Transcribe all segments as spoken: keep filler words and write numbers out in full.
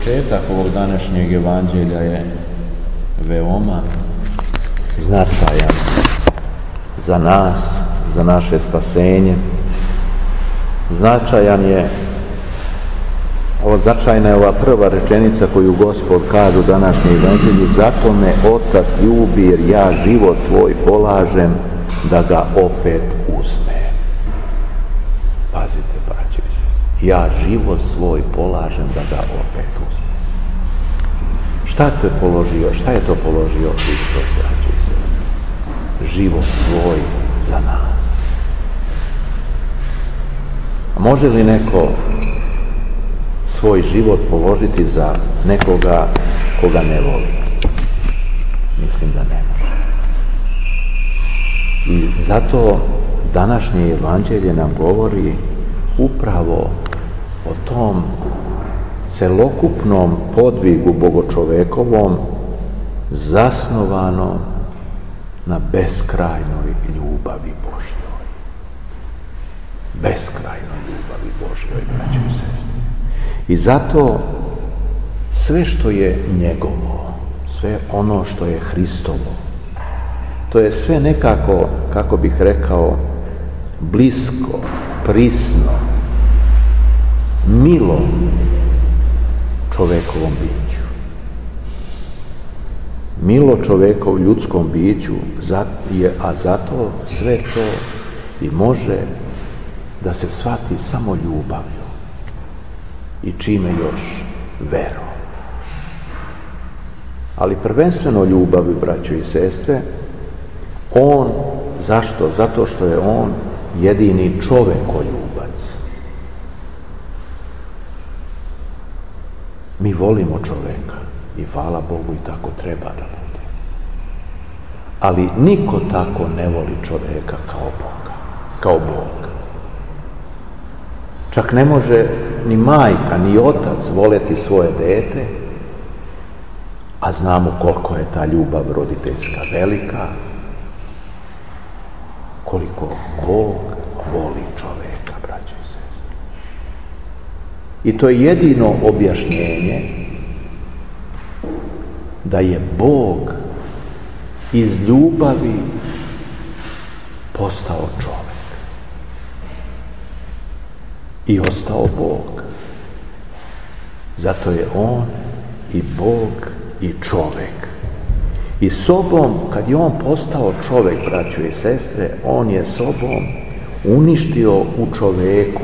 Početak ovog današnjeg evanđelja je veoma značajan za nas, za naše spasenje. Značajan je, ovo značajna je ova prva rečenica koju Gospod kaže u današnjem evanđelju: zato me Otac ljubi jer ja život svoj polažem da ga opet uzme. Pazite, braćo, ja život svoj polažem da ga opet uzme. Šta to je položio? Šta je to položio Hristos, braćo i sestre? Život svoj za nas. A može li neko svoj život položiti za nekoga koga ne voli? Mislim da ne može. I zato današnje evanđelje nam govori upravo o tom celokupnom podvigu bogočovekovom zasnovanom na beskrajnoj ljubavi Božjoj. Beskrajnoj ljubavi Božjoj, braćo i sestre. I zato sve što je njegovo, sve ono što je Hristovo, to je sve nekako, kako bih rekao, blisko, prisno, milo čovekovom biću. Milo čovekov ljudskom biću, a zato sve to i može da se shvati samo ljubavlju. I čime još? Verom. Ali prvenstveno ljubavi, braćo i sestre, on, zašto? Zato što je on jedini čovekoljubac. Mi volimo čoveka i hvala Bogu i tako treba da bude. Ali niko tako ne voli čoveka kao Boga, kao Bog. Čak ne može ni majka, ni otac voleti svoje dete, a znamo koliko je ta ljubav roditeljska velika, koliko Bog voli čoveka, braćo i sestre. I to je jedino objašnjenje da je Bog iz ljubavi postao čovek i ostao Bog. Zato je on i Bog i čovek. I sobom, kad je on postao čovek, braćo i sestre, on je sobom uništio u čoveku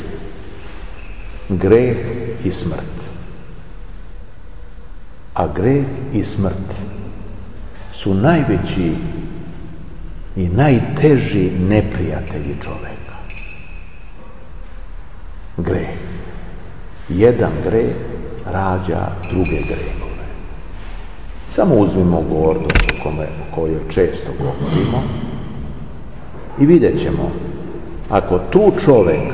greh i smrt. A greh i smrt su najveći i najteži neprijatelji čoveka. Greh. Jedan greh rađa druge grehove. Samo uzmimo gordost o kojoj često govorimo i vidjet ćemo, ako tu čovek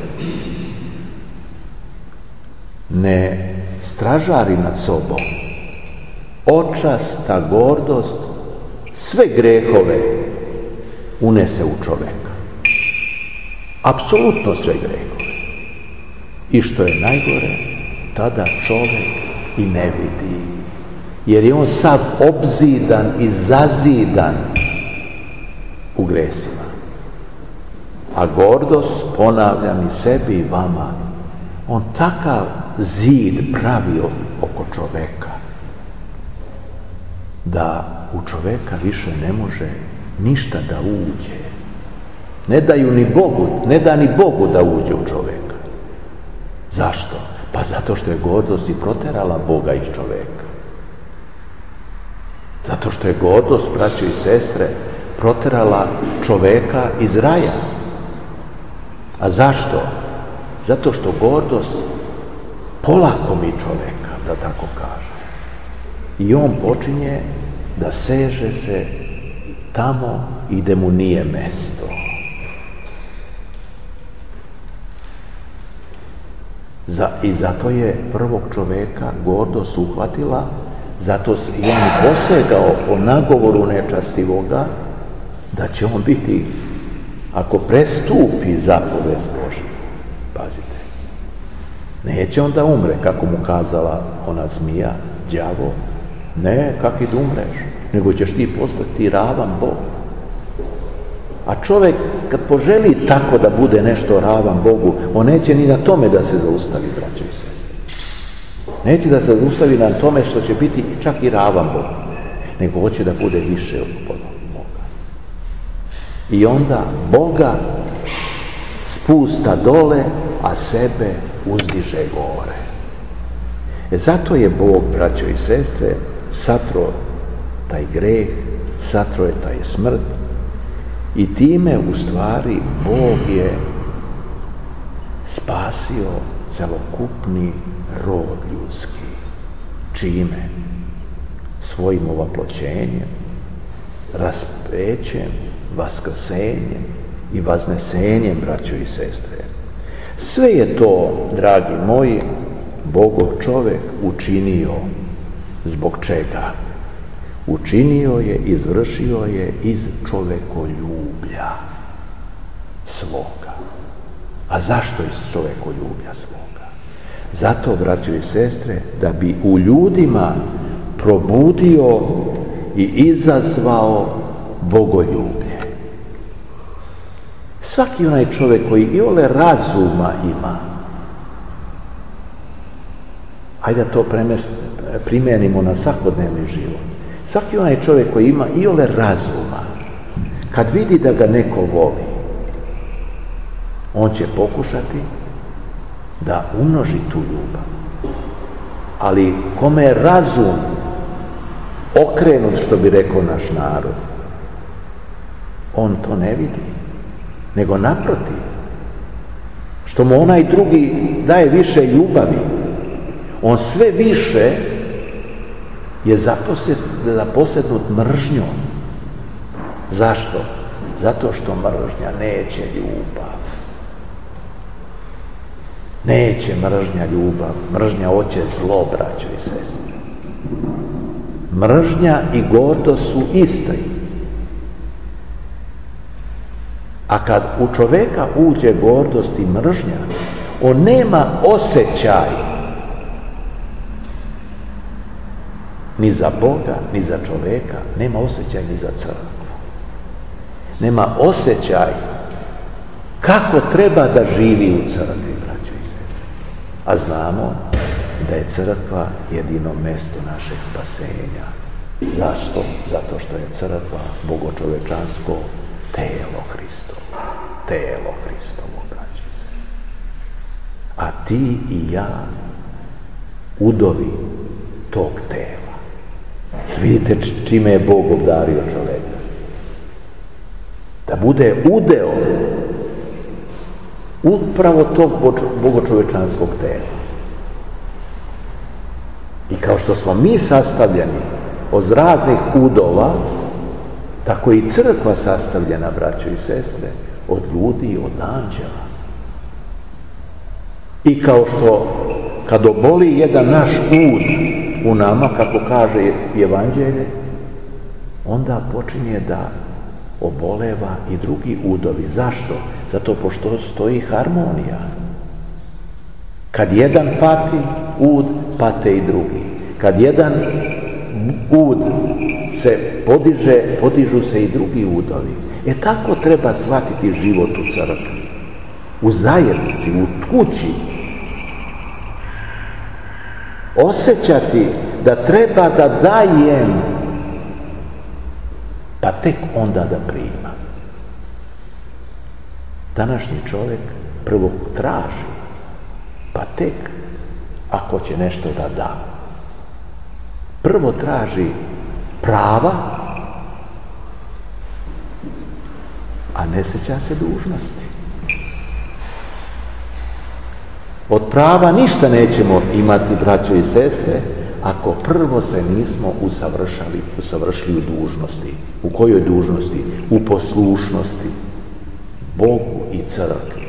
ne stražari nad sobom, očasta gordost sve grehove unese u čoveka. Apsolutno sve grehove. I što je najgore, tada čovek i ne vidi, jer je on sav obzidan i zazidan u gresima. A gordost, ponavljam i sebi i vama, on takav zid pravi oko čoveka da u čoveka više ne može ništa da uđe. Ne daju ni Bogu, ne da ni Bogu da uđe u čoveka. Zašto? Pa zato što je gordost i proterala Boga iz čoveka. Zato što je gordost, braćo i sestre, proterala čoveka iz raja. A zašto? Zato što gordost polakomi čoveka, da tako kaže. I on počinje da seže se tamo i gde mu nije mesto. I zato je prvog čoveka gordost uhvatila, zato se i on posegao po nagovoru nečastivoga, da će on biti, ako prestupi zapovest Božju, pazite, Neće onda umre, kako mu kazala ona zmija, đavo. Ne, kako i da umreš, nego ćeš ti postati ravan Bog. A čovjek kad poželi tako da bude nešto ravan Bogu, on neće ni na tome da se zaustavi, braćo i sestre. Neće da se zaustavi na tome što će biti čak i ravan Bog, nego hoće da bude više od Boga. I onda Boga spusta dole, a sebe uzdiže gore. E zato je Bog, braćo i sestre, satro taj greh, satro je taj smrt i time u stvari Bog je spasio celokupni rod ljudski. Čime? Svojim ovaploćenjem, raspećem, vaskrsenjem i vaznesenjem, braćo i sestre. Sve je to, dragi moji, Bogov čovjek učinio. Zbog čega? Učinio je, izvršio je iz čovekoljublja svoga. A zašto iz čovekoljublja svoga? Zato, braćo i sestre, da bi u ljudima probudio i izazvao bogoljublje. Svaki onaj čovjek koji iole razuma ima, hajde da to primijenimo na svakodnevni život. Svaki onaj čovjek koji ima iole razuma, kad vidi da ga neko voli, on će pokušati da umnoži tu ljubav. Ali kome je razum okrenut, što bi rekao naš narod, on to ne vidi, nego naprotiv, što mu onaj drugi daje više ljubavi, on sve više je zaposednut mržnjom. Zašto? Zato što mržnja neće ljubav. Neće mržnja ljubav. Mržnja hoće zlo, braćo i sestre. Mržnja i gordost su isti. A kad u čoveka uđe gordost i mržnja, on nema osjećaj ni za Boga, ni za čoveka, nema osjećaj ni za crkvu. Nema osjećaj kako treba da živi u crkvi, braćo i sestre. A znamo da je crkva jedino mjesto našeg spasenja. Zašto? Zato što je crkva bogočovečansko telo Hristovo. Telo Hristovo, braćo i sestre. A ti i ja udovi tog tela. Vidite čime je Bog obdario čoveka. Da bude udeo upravo tog bogočovečanskog tela. I kao što smo mi sastavljeni od raznih udova, tako i crkva sastavljena, braćo i sestre, od ljudi, od anđela. I kao što kad oboli jedan naš ud u nama, kako kaže Evanđelje, onda počinje da oboleva i drugi udovi. Zašto? Zato pošto stoji harmonija. Kad jedan pati ud, pate i drugi. Kad jedan ud se podiže, podižu se i drugi udovi. E tako treba shvatiti život u crkvi, u zajednici, u kući. Osjećati da treba da dajem, pa tek onda da prima. Današnji čovjek prvo traži, pa tek ako će nešto da da. Prvo traži prava, a ne sjeća se dužnosti. Od prava ništa nećemo imati, braćo i sestre, ako prvo se nismo usavršali, usavršili u dužnosti. U kojoj dužnosti? U poslušnosti Bogu i crkvi.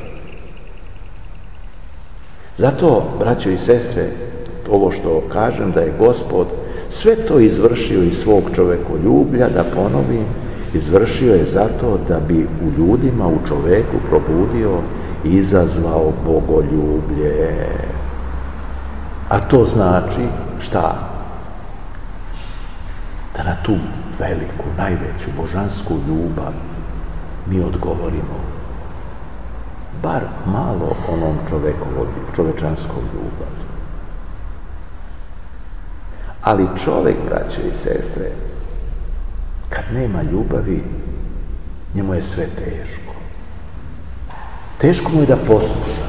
Zato, braćo i sestre, ovo što kažem da je Gospod sve to izvršio iz svog čovekoljublja, da ponovim, izvršio je zato da bi u ljudima, u čoveku probudio i izazvao bogoljublje. A to znači šta? Da na tu veliku, najveću božansku ljubav mi odgovorimo bar malo onom čovekovom, čovečanskom ljubav. Ali čovjek, braće i sestre, kad nema ljubavi, njemu je sve teško. Teško mu je da posluša.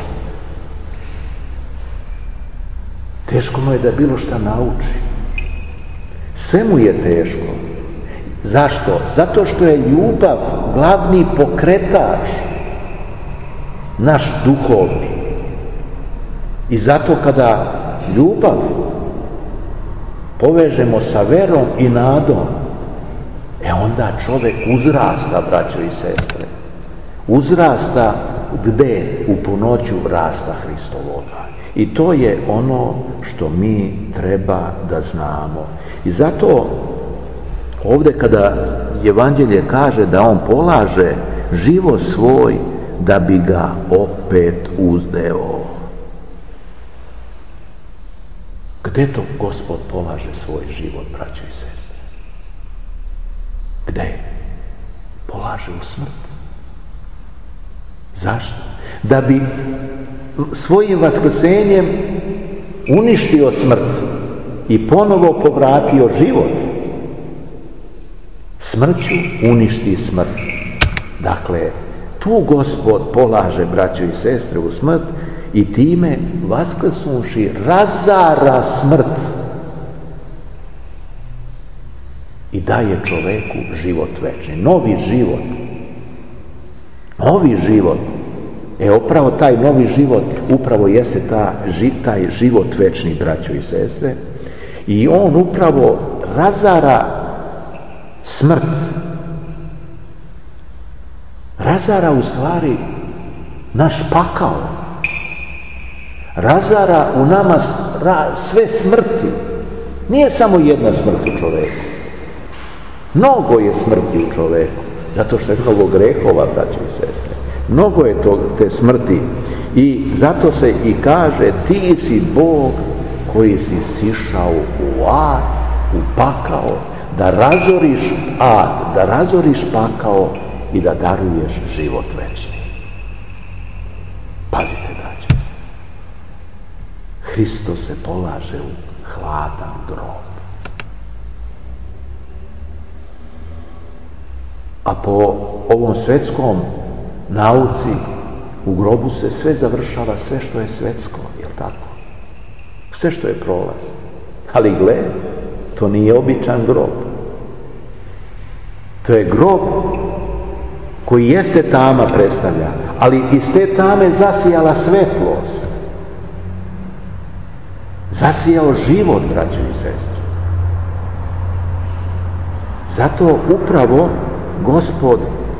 Teško mu je da bilo šta nauči. Sve mu je teško. Zašto? Zato što je ljubav glavni pokretač naš duhovni. I zato kada ljubav povežemo sa verom i nadom, e onda čovjek uzrasta, braćo i sestre. Uzrasta gde? U punoću rasta Hristovoga. I to je ono što mi treba da znamo. I zato ovdje kada Evanđelje kaže da on polaže život svoj da bi ga opet uzdeo. Gde to Gospod polaže svoj život, braćo i sestre? Gde? Polaže u smrt. Zašto? Da bi svojim vaskrsenjem uništio smrt i ponovo povratio život. Smrću uništi smrt. Dakle, tu Gospod polaže, braćo i sestre, u smrt i time vaskrsnuvši razara smrt i daje čoveku život večni, novi život. Novi život. E, upravo taj novi život, upravo jeste ta, taj život večni, braćo i sestre, i on upravo razara smrt. Razara u stvari naš pakao. Razara u nama sve smrti. Nije samo jedna smrt u čoveku. Mnogo je smrti u čoveku, zato što je mnogo grehova, braće i sestre. Mnogo je to, te smrti. I zato se i kaže, ti si Bog koji si sišao u ad, u pakao, da razoriš ad, da razoriš pakao i da daruješ život večni. Pazite, braće. Hristos se polaže u hladan grob. A po ovom svetskom nauci u grobu se sve završava, sve što je svetsko, jel tako? Sve što je prolaz. Ali gle, to nije običan grob. To je grob koji jeste tama predstavlja, ali iz te tame zasijala svetlost. Zasijao život, braćo i sestre. Zato upravo Gospod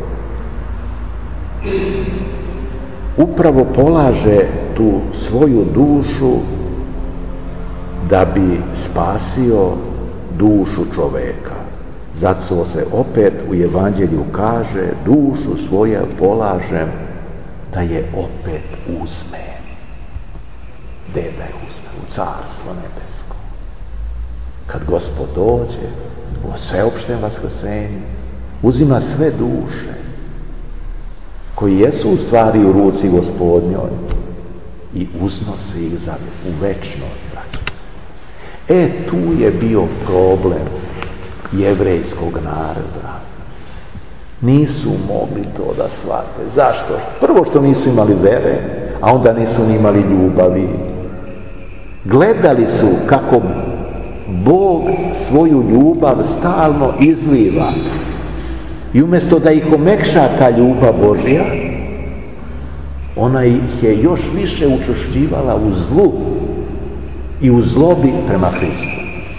upravo polaže tu svoju dušu da bi spasio dušu čoveka. Zato se opet u Evanđelju kaže, dušu svoju polažem da je opet uzme. Gde da je uzme? U carstvo nebesko. Kad Gospod dođe u sveopštem vaskrsenju, uzima sve duše koji jesu u stvari u ruci Gospodnjoj i uznosi ih za u večnost, braćo. E, tu je bio problem jevrejskog naroda. Nisu mogli to da shvate. Zašto? Prvo što nisu imali vere, a onda nisu ni imali ljubavi. Gledali su kako Bog svoju ljubav stalno izliva i umjesto da ih omekša ta ljubav Božja, ona ih je još više učvršćivala u zlu i u zlobi prema Hristu.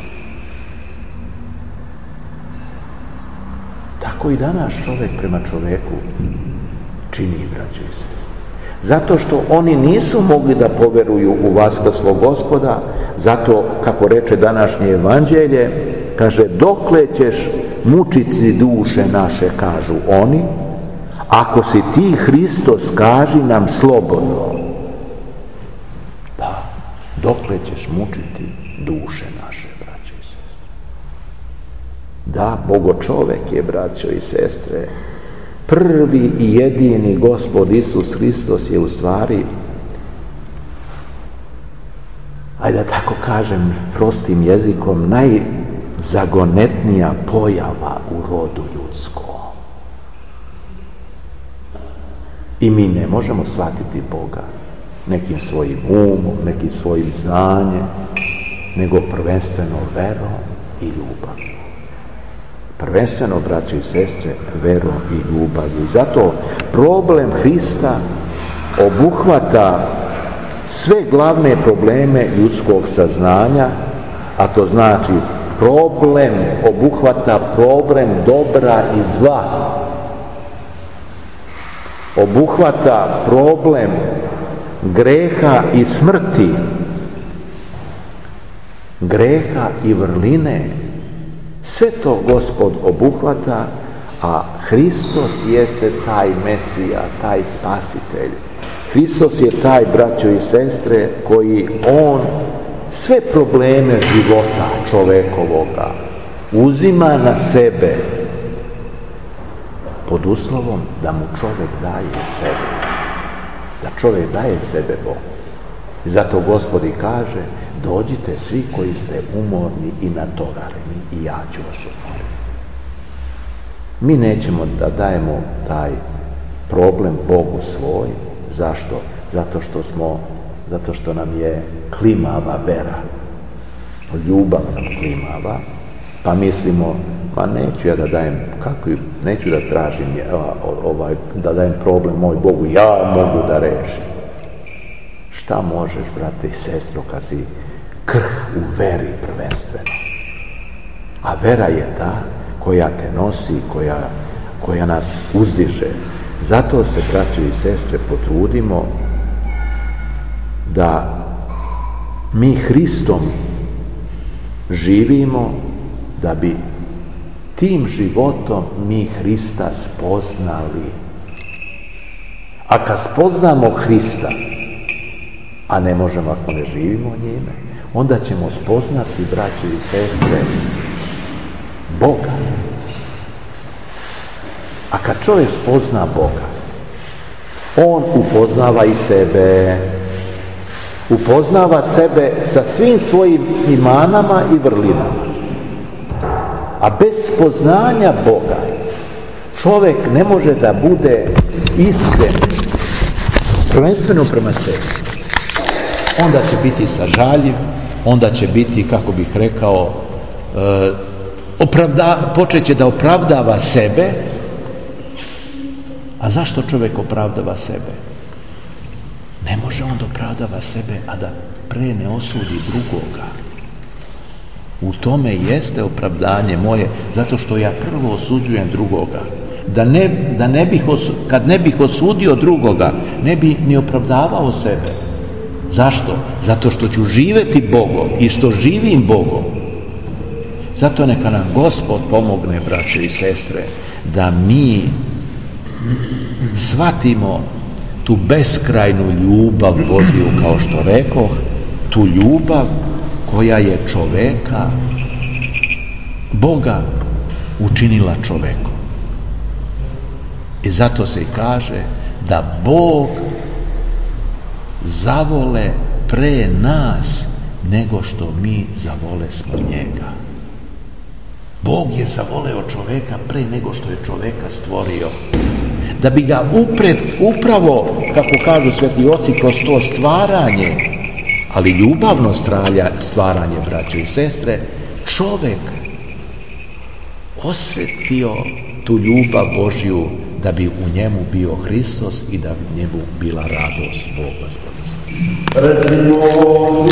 Tako i danas čovjek prema čovjeku čini, braćo i sestre. Zato što oni nisu mogli da poveruju u vaskrslog Gospoda, zato, kako reče današnje Evanđelje, kaže, dokle ćeš mučiti duše naše, kažu oni, ako si ti Hristos, kaži nam slobodno. Da, dokle ćeš mučiti duše naše, braćo i sestre. Da, Bogo čovek je, braćo i sestre, prvi i jedini Gospod Isus Hristos je u stvari, ajde da tako kažem prostim jezikom, najzagonetnija pojava u rodu ljudskom. I mi ne možemo shvatiti Boga nekim svojim umom, nekim svojim znanjem, nego prvenstveno verom i ljubavlju. Prvenstveno, braće i sestre, verom i ljubavlju. I zato problem Hrista obuhvata sve glavne probleme ljudskog saznanja, a to znači problem obuhvata problem dobra i zla. Obuhvata problem greha i smrti, greha i vrline. Sve to Gospod obuhvata, a Hristos jeste taj Mesija, taj Spasitelj. Hristos je taj, braćo i sestre, koji on sve probleme života čovekovoga uzima na sebe pod uslovom da mu čovjek daje sebe. Da čovjek daje sebe Bogu. I zato Gospod i kaže, dođite svi koji ste umorni i natovareni i ja ću vas umoriti. Mi nećemo da dajemo taj problem Bogu svoj. Zašto? Zato što smo, zato što nam je klimava vera. Ljubav nam klimava. Pa mislimo, ma neću ja da dajem, kako, neću da tražim ovaj, da dajem problem moj Bogu, ja mogu da rešim. Šta možeš, brate i sestro, kad si krh u veri prvenstveno? A vera je ta koja te nosi, koja, koja nas uzdiže. Zato se, braćo i sestre, potrudimo da mi Hristom živimo, da bi tim životom mi Hrista spoznali. A kad spoznamo Hrista, a ne možemo ako ne živimo njime, onda ćemo spoznati, braće i sestre, Boga. A kad čovjek spozna Boga, on upoznava i sebe. Upoznava sebe sa svim svojim imanama i vrlinama. A bez spoznanja Boga čovjek ne može da bude iskren, prvenstveno prema sebi. Onda će biti sažaljiv, onda će biti, kako bih rekao, e, opravda, počet će da opravdava sebe. A zašto čovjek opravdava sebe? Ne može on da opravdava sebe, a da pre ne osudi drugoga. U tome jeste opravdanje moje, zato što ja prvo osuđujem drugoga. Da ne, da ne bih osu, kad ne bih osudio drugoga, ne bi ni opravdavao sebe. Zašto? Zato što ću živjeti Bogom i što živim Bogom. Zato neka nam Gospod pomogne, braće i sestre, da mi shvatimo tu beskrajnu ljubav Božju, kao što rekoh, tu ljubav koja je čoveka, Boga, učinila čovekom. I zato se i kaže da Bog zavole pre nas nego što mi zavole smo njega. Bog je zavoleo čoveka pre nego što je čoveka stvorio. Da bi ga upred, upravo, kako kažu sveti oci, kroz to stvaranje, ali ljubavno stvaranje, braće i sestre, čovek osjetio tu ljubav Božju, da bi u njemu bio Hristos i da bi u njemu bila radost Boga.